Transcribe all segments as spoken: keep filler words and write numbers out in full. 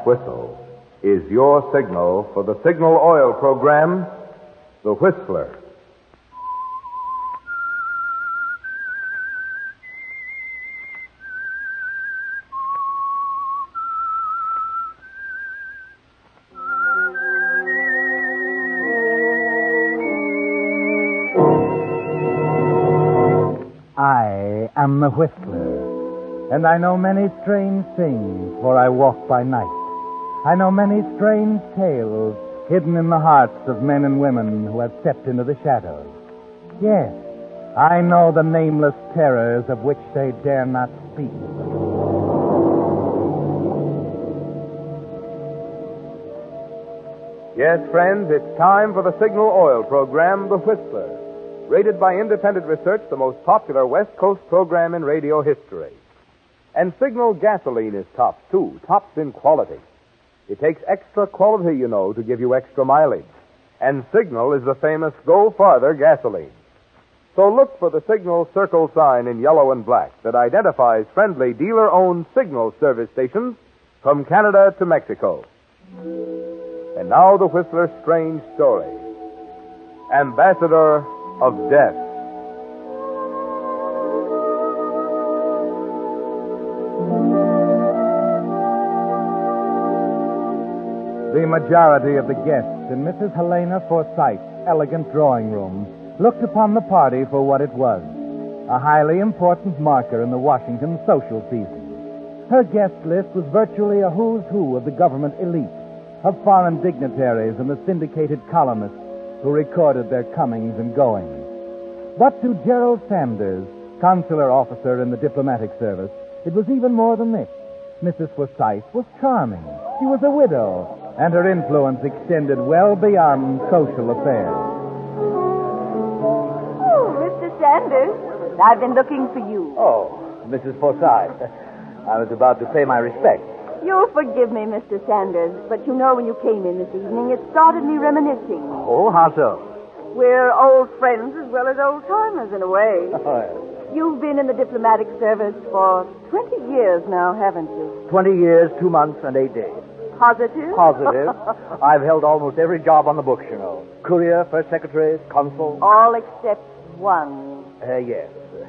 whistle is your signal for the Signal Oil program, The Whistler. I am the Whistler, and I know many strange things, for I walk by night. I know many strange tales hidden in the hearts of men and women who have stepped into the shadows. Yes, I know the nameless terrors of which they dare not speak. Yes, friends, it's time for the Signal Oil program, The Whistler. Rated by independent research, the most popular West Coast program in radio history. And Signal gasoline is tops, too, tops in quality. It takes extra quality, you know, to give you extra mileage. And Signal is the famous Go Farther gasoline. So look for the Signal circle sign in yellow and black that identifies friendly dealer-owned Signal service stations from Canada to Mexico. And now the Whistler's strange story. Ambassador of Death. The majority of the guests in Missus Helena Forsythe's elegant drawing room looked upon the party for what it was, a highly important marker in the Washington social season. Her guest list was virtually a who's who of the government elite, of foreign dignitaries and the syndicated columnists who recorded their comings and goings. But to Gerald Sanders, consular officer in the diplomatic service, it was even more than this. Missus Forsythe was charming. She was a widow, and her influence extended well beyond social affairs. Oh, Mister Sanders, I've been looking for you. Oh, Missus Forsythe. I was about to pay my respects. You'll forgive me, Mister Sanders, but you know when you came in this evening, it started me reminiscing. Oh, how so? We're old friends as well as old timers in a way. Oh, yes. You've been in the diplomatic service for twenty years now, haven't you? Twenty years, two months, and eight days. Positive? Positive. I've held almost every job on the books, you know. Courier, first secretary, consul. All except one. Uh, yes.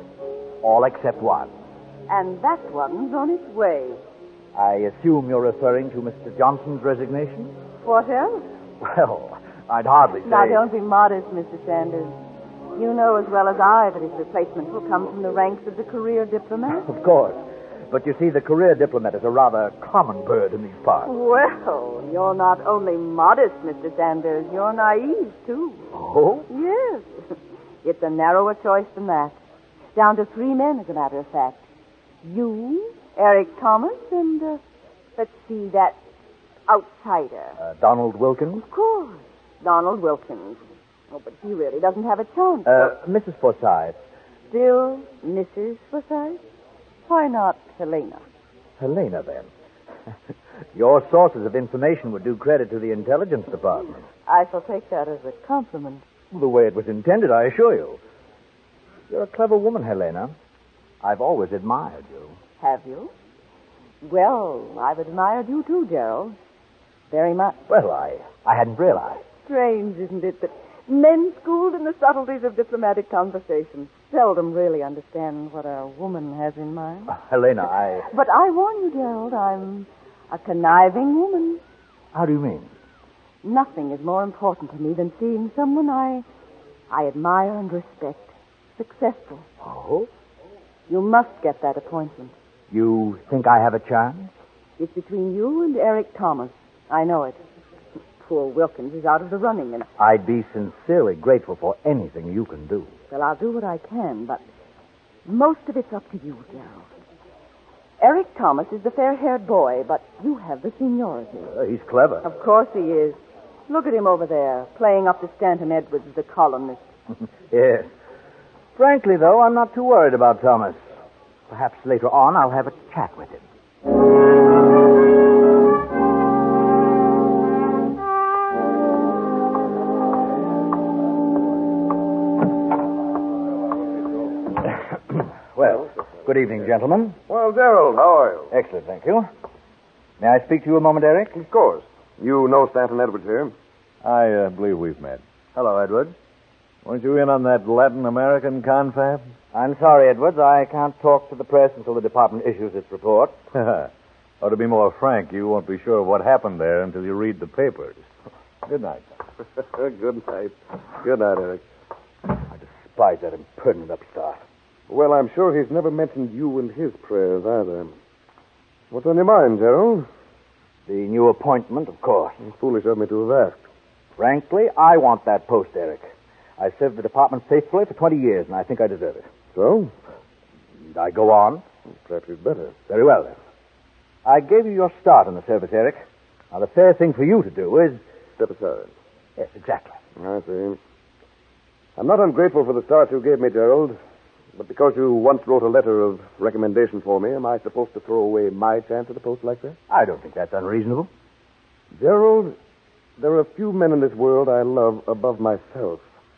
All except one. And that one's on its way. I assume you're referring to Mister Johnson's resignation? What else? Well, I'd hardly say... Now, don't be modest, Mister Sanders. You know as well as I that his replacement will come from the ranks of the career diplomat. Of course. But you see, the career diplomat is a rather common bird in these parts. Well, you're not only modest, Mister Sanders, you're naive, too. Oh? Yes. It's a narrower choice than that. Down to three men, as a matter of fact. You, Eric Thomas, and, uh, let's see, that outsider. Uh, Donald Wilkins? Of course. Donald Wilkins. Oh, but he really doesn't have a chance. Uh, Missus Forsythe. Still Missus Forsythe? Why not Helena? Helena, then. Your sources of information would do credit to the intelligence department. I shall take that as a compliment. The way it was intended, I assure you. You're a clever woman, Helena. I've always admired you. Have you? Well, I've admired you too, Gerald. Very much. Well, I, I hadn't realized. Strange, isn't it, that men schooled in the subtleties of diplomatic conversation seldom really understand what a woman has in mind. Uh, Helena, I... But I warn you, Gerald, I'm a conniving woman. How do you mean? Nothing is more important to me than seeing someone I, I admire and respect successful. Oh? You must get that appointment. You think I have a chance? It's between you and Eric Thomas. I know it. Poor Wilkins is out of the running, and... I'd be sincerely grateful for anything you can do. Well, I'll do what I can, but most of it's up to you, Gerald. Eric Thomas is the fair-haired boy, but you have the seniority. Uh, he's clever. Of course he is. Look at him over there, playing up to Stanton Edwards, the columnist. Yes. Frankly, though, I'm not too worried about Thomas. Perhaps later on I'll have a chat with him. Well, good evening, gentlemen. Well, Gerald, how are you? Excellent, thank you. May I speak to you a moment, Eric? Of course. You know Stanton Edwards here. I uh, believe we've met. Hello, Edwards. Weren't you in on that Latin American confab? I'm sorry, Edwards. I can't talk to the press until the department issues its report. Or to be more frank, you won't be sure of what happened there until you read the papers. Good night. Good night. Good night, Eric. I despise that impertinent upstart. Well, I'm sure he's never mentioned you in his prayers either. What's on your mind, Gerald? The new appointment, of course. Foolish of me to have asked. Frankly, I want that post, Eric. I served the department faithfully for twenty years, and I think I deserve it. So? Need I go on? Perhaps you'd better. Very well, then. I gave you your start in the service, Eric. Now, the fair thing for you to do is... Step aside. Yes, exactly. I see. I'm not ungrateful for the start you gave me, Gerald. But because you once wrote a letter of recommendation for me, am I supposed to throw away my chance at a post like that? I don't think that's unreasonable. Gerald, there are a few men in this world I love above myself.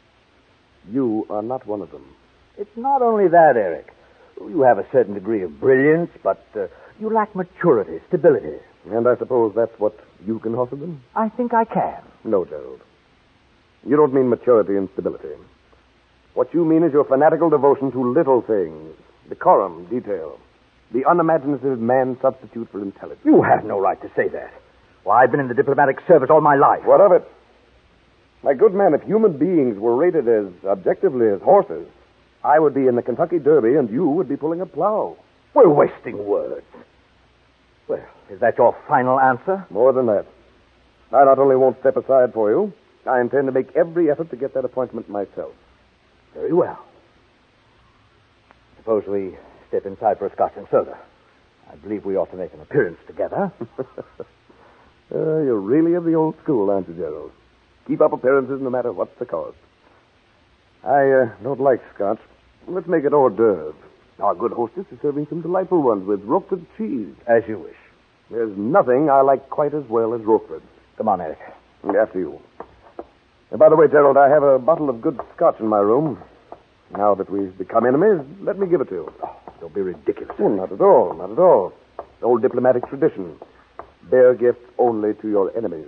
You are not one of them. It's not only that, Eric. You have a certain degree of brilliance, but uh, you lack maturity, stability. And I suppose that's what you can offer them? I think I can. No, Gerald. You don't mean maturity and stability. What you mean is your fanatical devotion to little things, decorum, detail, the unimaginative man substitute for intelligence. You have no right to say that. Well, I've been in the diplomatic service all my life. What of it? My good man, if human beings were rated as objectively as horses, I would be in the Kentucky Derby and you would be pulling a plow. We're wasting words. Well, is that your final answer? More than that. I not only won't step aside for you, I intend to make every effort to get that appointment myself. Very well. Suppose we step inside for a scotch and soda. I believe we ought to make an appearance together. uh, you're really of the old school, aren't you, Gerald? Keep up appearances no matter what's the cost. I uh, don't like scotch. Let's make it hors d'oeuvre. Our good hostess is serving some delightful ones with Roquefort cheese. As you wish. There's nothing I like quite as well as Roquefort. Come on, Eric. After you. And by the way, Gerald, I have a bottle of good scotch in my room. Now that we've become enemies, let me give it to you. Oh, don't be ridiculous. Oh, not at all, not at all. Old diplomatic tradition. Bear gifts only to your enemies.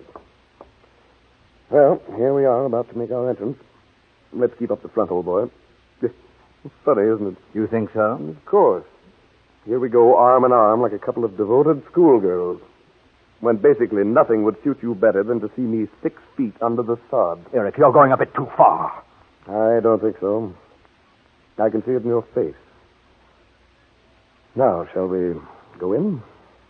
Well, here we are, about to make our entrance. Let's keep up the front, old boy. It's funny, isn't it? You think so? Of course. Here we go, arm in arm, like a couple of devoted schoolgirls. When basically nothing would suit you better than to see me six feet under the sod. Eric, you're going a bit too far. I don't think so. I can see it in your face. Now, shall we go in?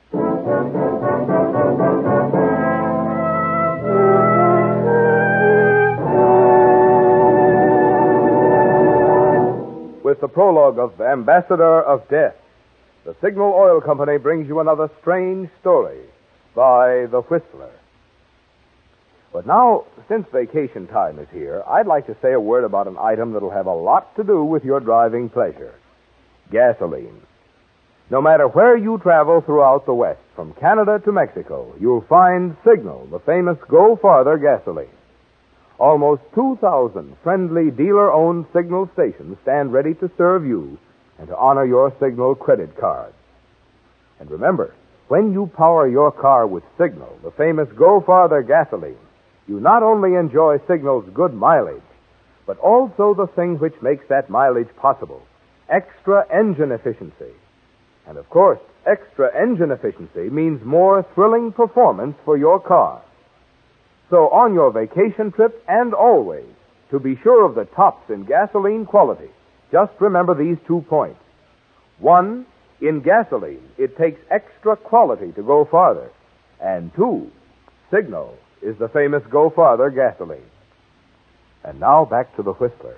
With the prologue of Ambassador of Death, the Signal Oil Company brings you another strange story by The Whistler. But now, since vacation time is here, I'd like to say a word about an item that'll have a lot to do with your driving pleasure. Gasoline. No matter where you travel throughout the West, from Canada to Mexico, you'll find Signal, the famous Go Farther gasoline. Almost two thousand friendly dealer-owned Signal stations stand ready to serve you and to honor your Signal credit card. And remember, when you power your car with Signal, the famous Go Farther gasoline, you not only enjoy Signal's good mileage, but also the thing which makes that mileage possible, extra engine efficiency. And of course, extra engine efficiency means more thrilling performance for your car. So on your vacation trip and always, to be sure of the tops in gasoline quality, just remember these two points. One, in gasoline, it takes extra quality to go farther. And two, Signal is the famous Go Farther gasoline. And now back to the Whistler.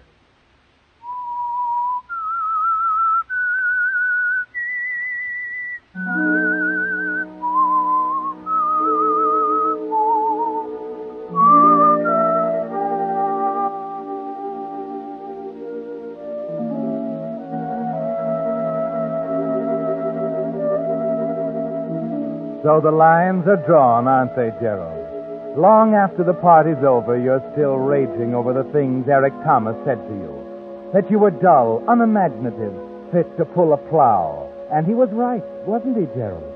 So the lines are drawn, aren't they, Gerald? Long after the party's over, you're still raging over the things Eric Thomas said to you. That you were dull, unimaginative, fit to pull a plow. And he was right, wasn't he, Gerald?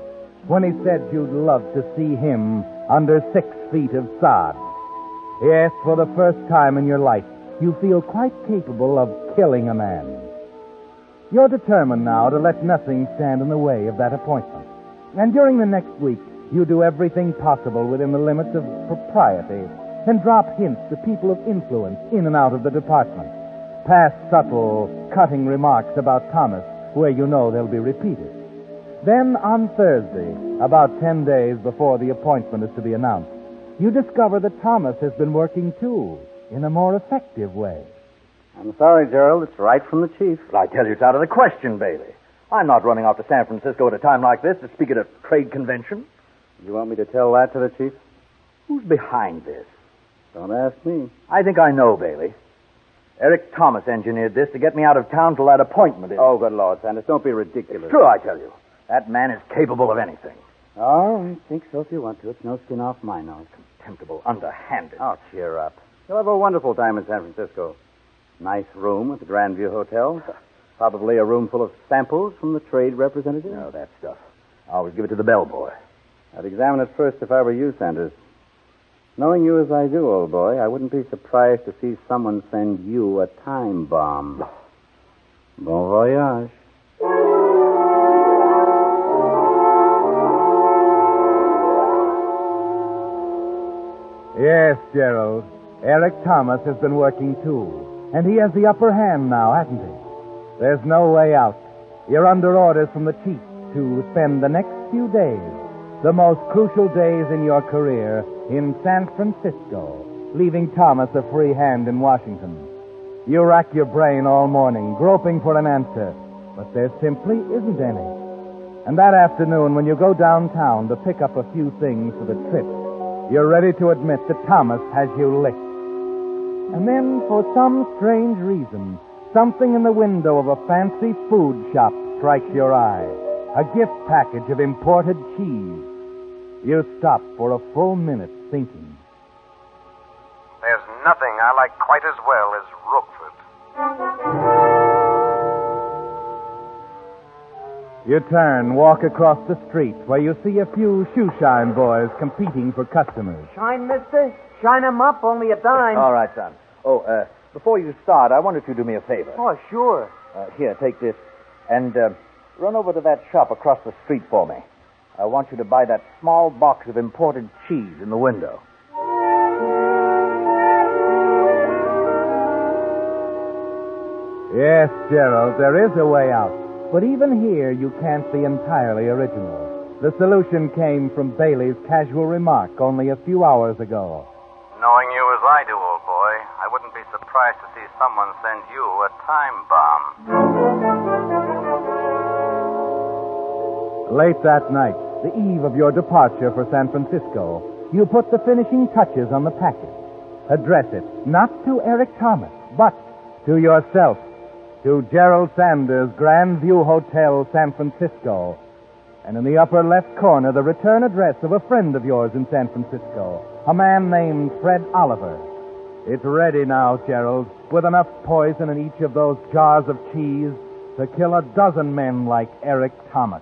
when he said you'd love to see him under six feet of sod. Yes, for the first time in your life, you feel quite capable of killing a man. You're determined now to let nothing stand in the way of that appointment. And during the next week, you do everything possible within the limits of propriety and drop hints to people of influence in and out of the department. Pass subtle, cutting remarks about Thomas where you know they'll be repeated. Then on Thursday, about ten days before the appointment is to be announced, you discover that Thomas has been working too, in a more effective way. I'm sorry, Gerald. It's right from the chief. But I tell you, it's out of the question, Bailey. I'm not running off to San Francisco at a time like this to speak at a trade convention. You want me to tell that to the chief? Who's behind this? Don't ask me. I think I know, Bailey. Eric Thomas engineered this to get me out of town till that appointment is. Oh, good Lord, Sanders, don't be ridiculous. It's true, I tell you. That man is capable of anything. Oh, I think so if you want to. It's no skin off my nose. Contemptible, underhanded. Oh, cheer up. You'll have a wonderful time in San Francisco. Nice room at the Grandview Hotel. Probably a room full of samples from the trade representative. No, that stuff. I always give it to the bellboy. I'd examine it first if I were you, Sanders. Knowing you as I do, old boy, I wouldn't be surprised to see someone send you a time bomb. Bon voyage. Yes, Gerald. Eric Thomas has been working too. And he has the upper hand now, hasn't he? There's no way out. You're under orders from the chief to spend the next few days, the most crucial days in your career, in San Francisco, leaving Thomas a free hand in Washington. You rack your brain all morning, groping for an answer, but there simply isn't any. And that afternoon, when you go downtown to pick up a few things for the trip, you're ready to admit that Thomas has you licked. And then, for some strange reason, something in the window of a fancy food shop strikes your eye. A gift package of imported cheese. You stop for a full minute thinking. There's nothing I like quite as well as Roquefort. You turn, walk across the street where you see a few shoeshine boys competing for customers. Shine, mister? Shine 'em up, only a dime. All right, son. Oh, uh, before you start, I wonder if you'd do me a favor. Oh, sure. Uh, here, take this. And uh, run over to that shop across the street for me. I want you to buy that small box of imported cheese in the window. Yes, Gerald, there is a way out. But even here, you can't be entirely original. The solution came from Bailey's casual remark only a few hours ago. Knowing you as I do, old boy, I wouldn't be surprised to see someone send you a time bomb. Late that night, the eve of your departure for San Francisco, you put the finishing touches on the package. Address it not to Eric Thomas, but to yourself, to Gerald Sanders, Grandview Hotel, San Francisco. And in the upper left corner, the return address of a friend of yours in San Francisco, a man named Fred Oliver. It's ready now, Gerald, with enough poison in each of those jars of cheese to kill a dozen men like Eric Thomas.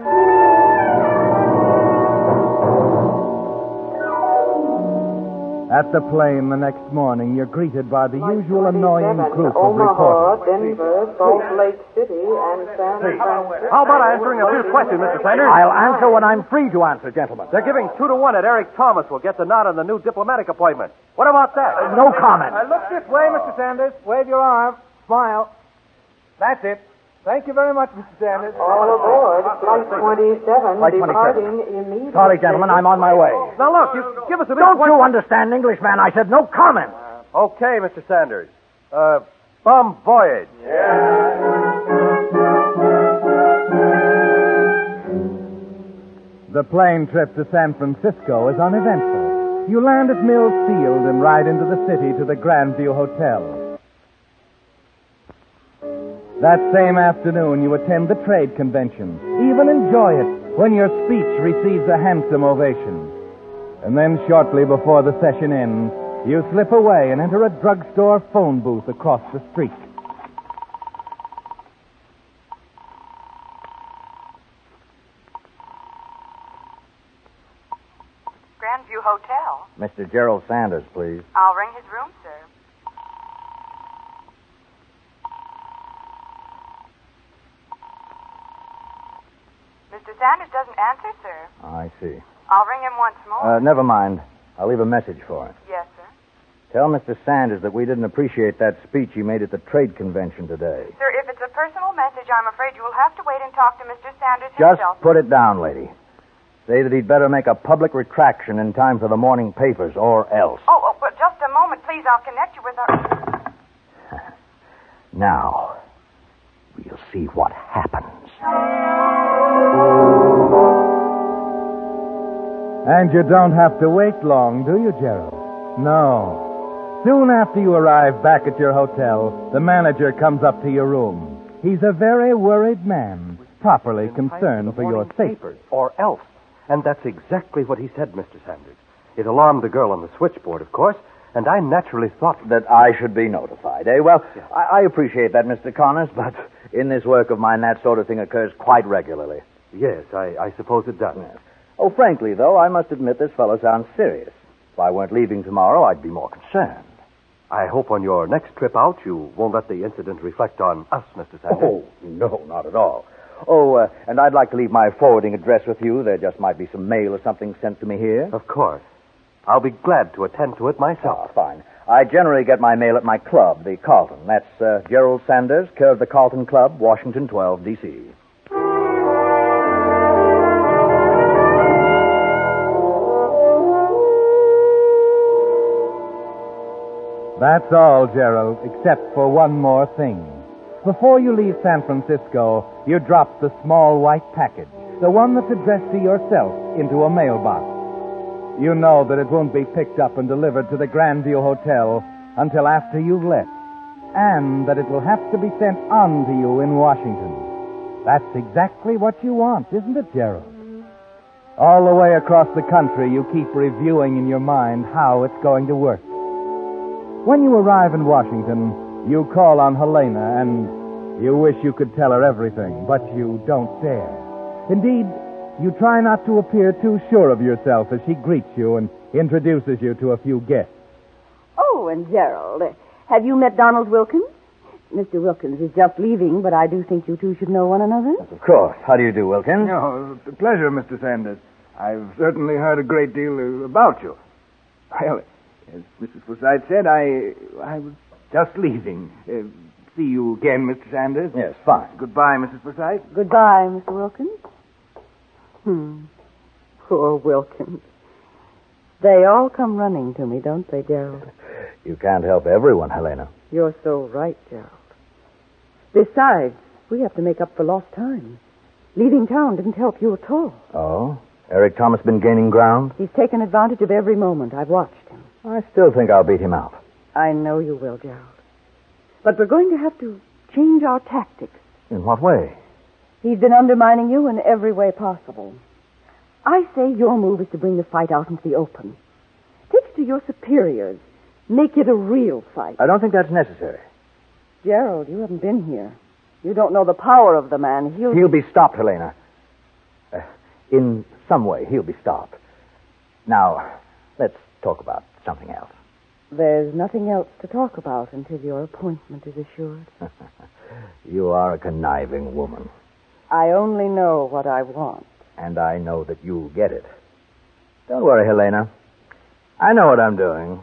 At the plane the next morning, you're greeted by the usual annoying group of reporters. Omaha, Denver, Salt Lake City, and San Francisco. How about answering a few questions, Mister Sanders? I'll answer when I'm free to answer, gentlemen. They're giving two to one that Eric Thomas will get the nod on the new diplomatic appointment. What about that? Uh, no comment. Uh, look this way, Mister Sanders. Wave your arm. Smile. That's it. Thank you very much, Mister Sanders. All aboard Flight twenty-seven, Flight departing immediately. Sorry, gentlemen, I'm on my way. Now, look, you give us a bit Don't of... you understand English, man? I said no comment. Okay, Mister Sanders. Uh, bon voyage. The plane trip to San Francisco is uneventful. You land at Mills Field and ride into the city to the Grandview Hotel. That same afternoon, you attend the trade convention. Even enjoy it when your speech receives a handsome ovation. And then shortly before the session ends, you slip away and enter a drugstore phone booth across the street. Mister Gerald Sanders, please. I'll ring his room, sir. Mister Sanders doesn't answer, sir. I see. I'll ring him once more. Uh, never mind. I'll leave a message for him. Yes, sir. Tell Mister Sanders that we didn't appreciate that speech he made at the trade convention today. Sir, if it's a personal message, I'm afraid you will have to wait and talk to Mister Sanders Just himself. put it down, lady. Say that he'd better make a public retraction in time for the morning papers, or else. Oh, oh, but just a moment, please. I'll connect you with our... Now, we'll see what happens. And you don't have to wait long, do you, Gerald? No. Soon after you arrive back at your hotel, the manager comes up to your room. He's a very worried man, properly concerned for your safety. Papers, or else. And that's exactly what he said, Mister Sanders. It alarmed the girl on the switchboard, of course, and I naturally thought... That I should be notified, eh? Well, yes. I, I appreciate that, Mister Connors, but in this work of mine, that sort of thing occurs quite regularly. Yes, I, I suppose it does. Yes. Oh, frankly, though, I must admit this fellow sounds serious. If I weren't leaving tomorrow, I'd be more concerned. I hope on your next trip out you won't let the incident reflect on us, Mister Sanders. Oh, no, not at all. Oh, uh, and I'd like to leave my forwarding address with you. There just might be some mail or something sent to me here. Of course. I'll be glad to attend to it myself. Oh, fine. I generally get my mail at my club, the Carlton. That's uh, Gerald Sanders, care of the Carlton Club, Washington twelve, D C That's all, Gerald, except for one more thing. Before you leave San Francisco, you drop the small white package, the one that's addressed to yourself, into a mailbox. You know that it won't be picked up and delivered to the Grandview Hotel until after you've left, and that it will have to be sent on to you in Washington. That's exactly what you want, isn't it, Gerald? All the way across the country, you keep reviewing in your mind how it's going to work. When you arrive in Washington, you call on Helena, and you wish you could tell her everything, but you don't dare. Indeed, you try not to appear too sure of yourself as she greets you and introduces you to a few guests. Oh, and Gerald, have you met Donald Wilkins? Mister Wilkins is just leaving, but I do think you two should know one another. Of course. How do you do, Wilkins? Oh, it's a pleasure, Mister Sanders. I've certainly heard a great deal about you. Well, as Missus Forsythe said, I I was just leaving. Uh, see you again, Mister Sanders. Yes, fine. Goodbye, Missus Forsythe. Goodbye, Mister Wilkins. Hmm. Poor Wilkins. They all come running to me, don't they, Gerald? You can't help everyone, Helena. You're so right, Gerald. Besides, we have to make up for lost time. Leaving town didn't help you at all. Oh? Eric Thomas been gaining ground? He's taken advantage of every moment. I've watched him. I still think I'll beat him out. I know you will, Gerald. But we're going to have to change our tactics. In what way? He's been undermining you in every way possible. I say your move is to bring the fight out into the open. Take it to your superiors. Make it a real fight. I don't think that's necessary. Gerald, you haven't been here. You don't know the power of the man. He'll... He'll be stopped, Helena. Uh, in some way, he'll be stopped. Now, let's talk about something else. There's nothing else to talk about until your appointment is assured. You are a conniving woman. I only know what I want. And I know that you'll get it. Don't worry, Helena. I know what I'm doing.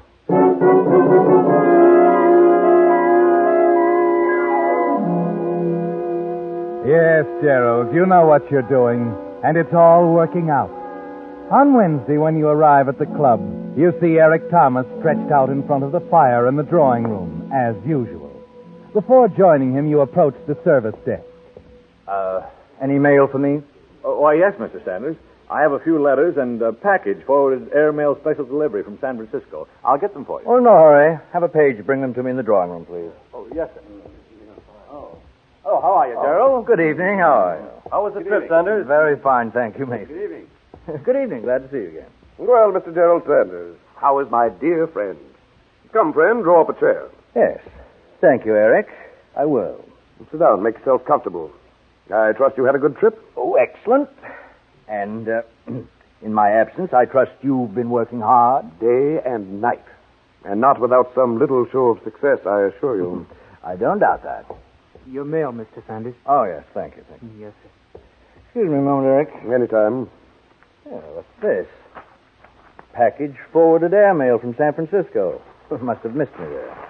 Yes, Gerald, you know what you're doing, and it's all working out. On Wednesday, when you arrive at the club, you see Eric Thomas stretched out in front of the fire in the drawing room, as usual. Before joining him, you approach the service desk. Uh, Any mail for me? oh, why, yes, Mister Sanders. I have a few letters and a package forwarded airmail special delivery from San Francisco. I'll get them for you. Oh, no hurry. Have a page. Bring them to me in the drawing room, please. Oh, yes, sir. Oh, oh how are you, Gerald? Good evening. How are you? How was the Good trip, evening. Sanders? Very fine, thank you, mate. Good evening. Good evening. Glad to see you again. Well, Mister Gerald Sanders, how is my dear friend? Come, friend, draw up a chair. Yes. Thank you, Eric. I will. Sit down. Make yourself comfortable. I trust you had a good trip? Oh, excellent. And uh, In my absence, I trust you've been working hard. Day and night. And not without some little show of success, I assure you. I don't doubt that. Your mail, Mister Sanders. Oh, yes, thank you, thank you. Yes, sir. Excuse me a moment, Eric. Anytime. Yeah, what's this? Package forwarded airmail from San Francisco. Must have missed me there.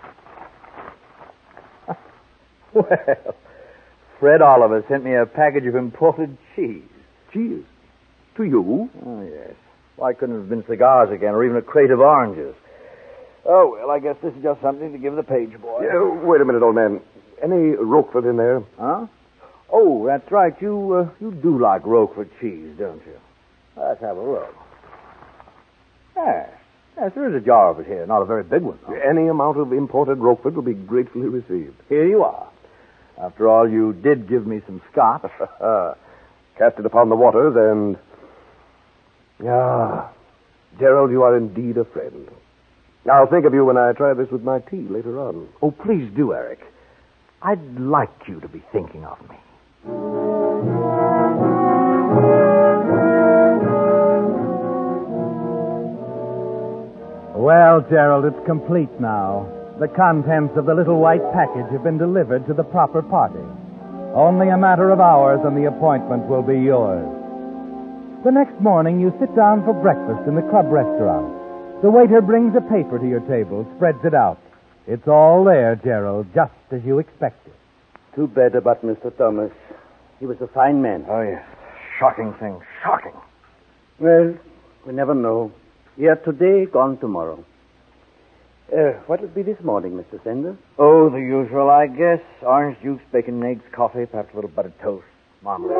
Well, Fred Oliver sent me a package of imported cheese. Cheese? To you? Oh, yes. Why couldn't it have been cigars again, or even a crate of oranges? Oh, well, I guess this is just something to give the page boy. Yeah, wait a minute, old man. Any Roquefort in there? Huh? Oh, that's right. You uh, you do like Roquefort cheese, don't you? Let's have a look. Yes. Yes, there is a jar of it here. Not a very big one, though. Any amount of imported Roquefort will be gratefully received. Here you are. After all, you did give me some scotch. Cast it upon the waters and... Ah, Gerald, you are indeed a friend. I'll think of you when I try this with my tea later on. Oh, please do, Eric. I'd like you to be thinking of me. Well, Gerald, it's complete now. The contents of the little white package have been delivered to the proper party. Only a matter of hours and the appointment will be yours. The next morning, you sit down for breakfast in the club restaurant. The waiter brings a paper to your table, spreads it out. It's all there, Gerald, just as you expected. Too bad about Mister Thomas. He was a fine man. Oh, yes. Shocking thing. Shocking. Well, we never know. Here today, gone tomorrow. Uh, what'll it be this morning, Mister Sanders? Oh, the usual, I guess. Orange juice, bacon and eggs, coffee, perhaps a little buttered toast, marmalade.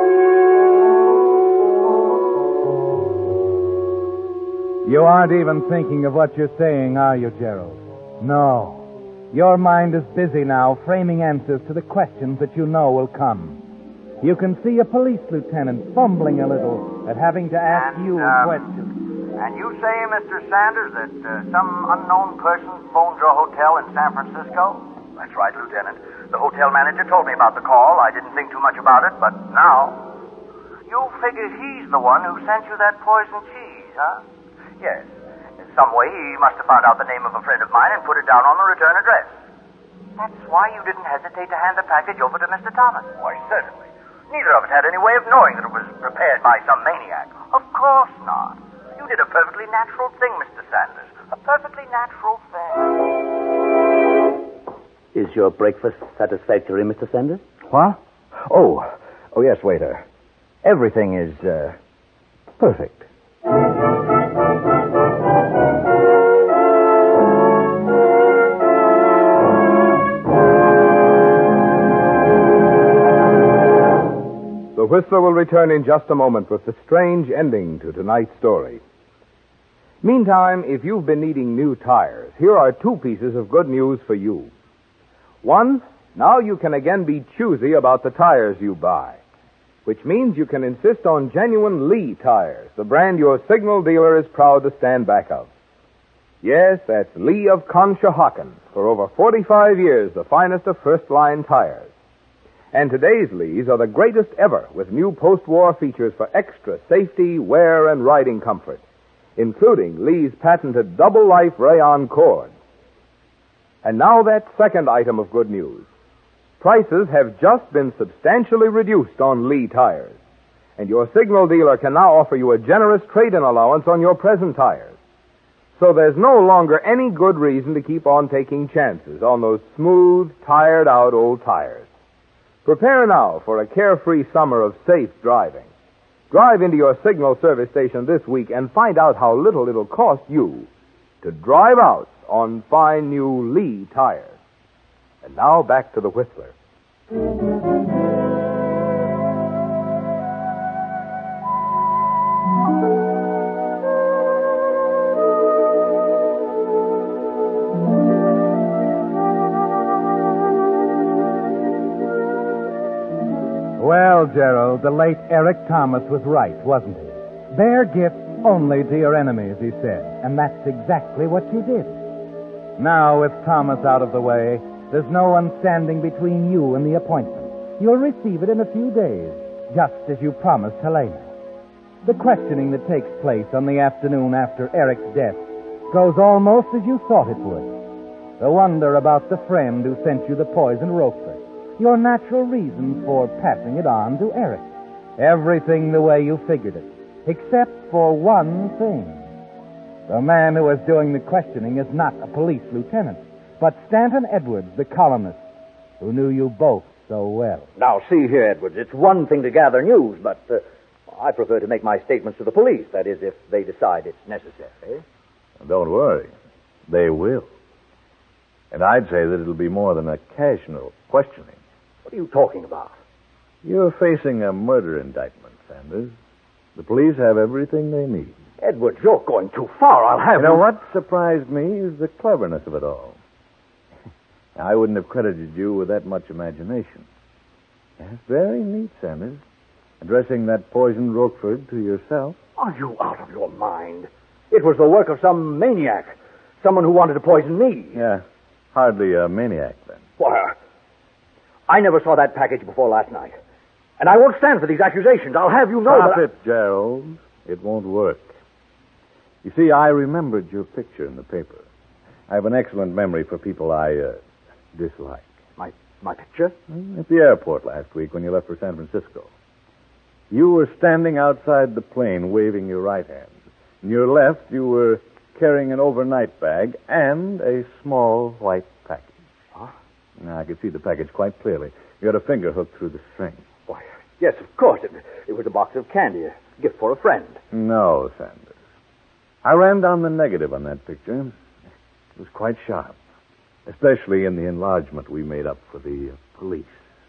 You aren't even thinking of what you're saying, are you, Gerald? No. Your mind is busy now framing answers to the questions that you know will come. You can see a police lieutenant fumbling a little at having to ask and, you uh, a question. And you say, Mister Sanders, that uh, some unknown person phoned your hotel in San Francisco? That's right, Lieutenant. The hotel manager told me about the call. I didn't think too much about it, but now... You figure he's the one who sent you that poison cheese, huh? Yes. In some way, he must have found out the name of a friend of mine and put it down on the return address. That's why you didn't hesitate to hand the package over to Mister Thomas. Why, certainly. Neither of us had any way of knowing that it was prepared by some maniac. Of course not. You did a perfectly natural thing, Mister Sanders. A perfectly natural thing. Is your breakfast satisfactory, Mister Sanders? What? Oh, oh yes, waiter. Everything is, uh, perfect. The Whistler will return in just a moment with the strange ending to tonight's story. Meantime, if you've been needing new tires, here are two pieces of good news for you. One, now you can again be choosy about the tires you buy, which means you can insist on genuine Lee tires, the brand your signal dealer is proud to stand back of. Yes, that's Lee of Conshohocken, for over forty-five years the finest of first-line tires. And today's Lees are the greatest ever, with new post-war features for extra safety, wear, and riding comfort, including Lee's patented double-life rayon cord. And now that second item of good news. Prices have just been substantially reduced on Lee tires, and your signal dealer can now offer you a generous trade-in allowance on your present tires. So there's no longer any good reason to keep on taking chances on those smooth, tired-out old tires. Prepare now for a carefree summer of safe driving. Drive into your signal service station this week and find out how little it'll cost you to drive out on fine new Lee tires. And now back to the Whistler. Well, Gerald, the late Eric Thomas was right, wasn't he? Bear gifts only to your enemies, he said, and that's exactly what you did. Now, with Thomas out of the way, there's no one standing between you and the appointment. You'll receive it in a few days, just as you promised Helena. The questioning that takes place on the afternoon after Eric's death goes almost as you thought it would. The wonder about the friend who sent you the poisoned Roquefort. Your natural reasons for passing it on to Eric. Everything the way you figured it, except for one thing. The man who was doing the questioning is not a police lieutenant, but Stanton Edwards, the columnist, who knew you both so well. Now, see here, Edwards, it's one thing to gather news, but uh, I prefer to make my statements to the police, that is, if they decide it's necessary. Don't worry. They will. And I'd say that it'll be more than occasional questioning. What are you talking about? You're facing a murder indictment, Sanders. The police have everything they need. Edwards, you're going too far. I'll have you. know you... what surprised me is the cleverness of it all. I wouldn't have credited you with that much imagination. That's very neat, Sanders. Addressing that poisoned Roquefort to yourself. Are you out of your mind? It was the work of some maniac. Someone who wanted to poison me. Yeah, hardly a maniac, then. Why, I never saw that package before last night. And I won't stand for these accusations. I'll have you know Stop that... it, I... Gerald. It won't work. You see, I remembered your picture in the paper. I have an excellent memory for people I uh, dislike. My my picture? At the airport last week when you left for San Francisco. You were standing outside the plane waving your right hand. In your left, you were carrying an overnight bag and a small white package. Huh? Now, I could see the package quite clearly. You had a finger hooked through the string. Why, yes, of course. It, it was a box of candy, a gift for a friend. No, Sanders. I ran down the negative on that picture. It was quite sharp, especially in the enlargement we made up for the uh, police.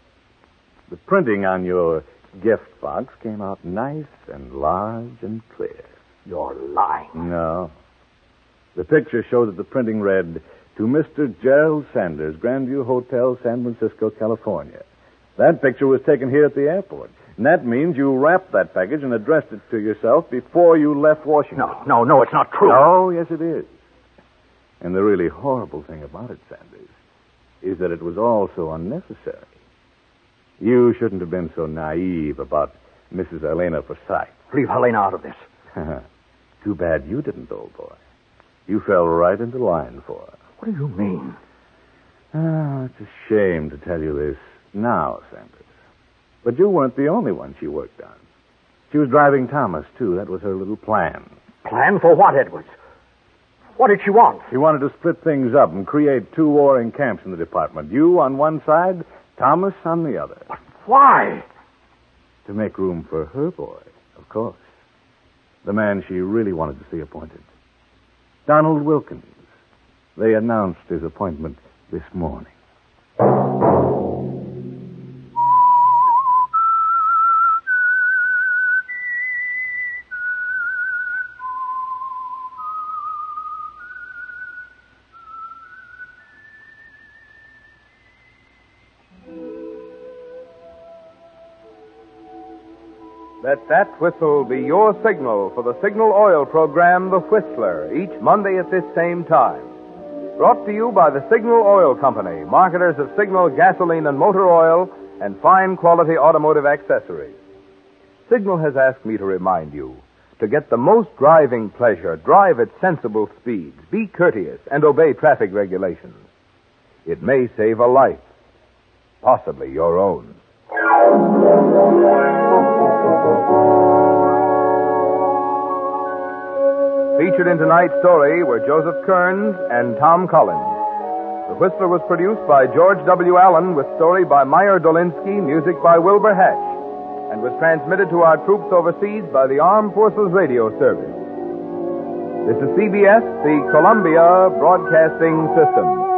The printing on your gift box came out nice and large and clear. You're lying. No. The picture showed that the printing read, to Mister Gerald Sanders, Grandview Hotel, San Francisco, California. That picture was taken here at the airport. And that means you wrapped that package and addressed it to yourself before you left Washington. No, no, no, it's not true. Oh, yes, it is. And the really horrible thing about it, Sanders, is that it was all so unnecessary. You shouldn't have been so naive about Missus Helena Forsythe. Leave Helena out of this. Too bad you didn't, old boy. You fell right into line for her. What do you mean? Oh, it's a shame to tell you this now, Sanders. But you weren't the only one she worked on. She was driving Thomas, too. That was her little plan. Plan for what, Edwards? What did she want? She wanted to split things up and create two warring camps in the department. You on one side, Thomas on the other. But why? To make room for her boy, of course. The man she really wanted to see appointed. Donald Wilkins. They announced his appointment this morning. Let that whistle be your signal for the Signal Oil program, The Whistler, each Monday at this same time. Brought to you by the Signal Oil Company, marketers of Signal gasoline and motor oil and fine quality automotive accessories. Signal has asked me to remind you, to get the most driving pleasure, drive at sensible speeds, be courteous, and obey traffic regulations. It may save a life, possibly your own. Featured in tonight's story were Joseph Kearns and Tom Collins. The Whistler was produced by George W. Allen with story by Meyer Dolinsky, music by Wilbur Hatch, and was transmitted to our troops overseas by the Armed Forces Radio Service. This is C B S, the Columbia Broadcasting System.